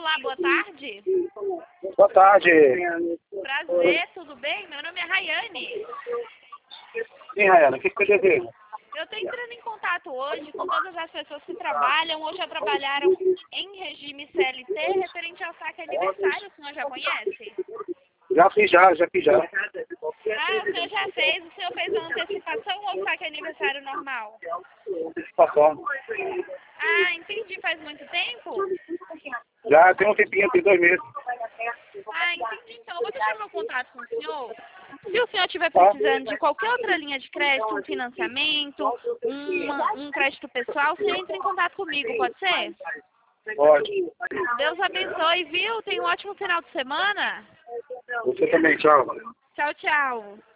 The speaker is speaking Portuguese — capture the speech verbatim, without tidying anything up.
Olá, boa tarde. Boa tarde. Prazer, tudo bem? Meu nome é Rayane. Sim, Rayane, o que você deseja? Eu estou entrando em contato hoje com todas as pessoas que trabalham ou já trabalharam em regime C L T referente ao saque aniversário. O senhor já conhece? Já fiz já, já fiz já. Ah, o senhor já fez. O senhor fez a antecipação ou saque aniversário normal? Antecipação. Ah, entendi. Faz muito tempo? Já tem um tempinho, tem dois meses. Ah, entendi. Então, eu vou deixar meu contato com o senhor. Se o senhor estiver precisando de qualquer outra linha de crédito, um financiamento, uma, um crédito pessoal, o senhor entra em contato comigo, pode ser? Pode. Deus abençoe, viu? Tenha um ótimo final de semana. Você também, tchau. Tchau, tchau.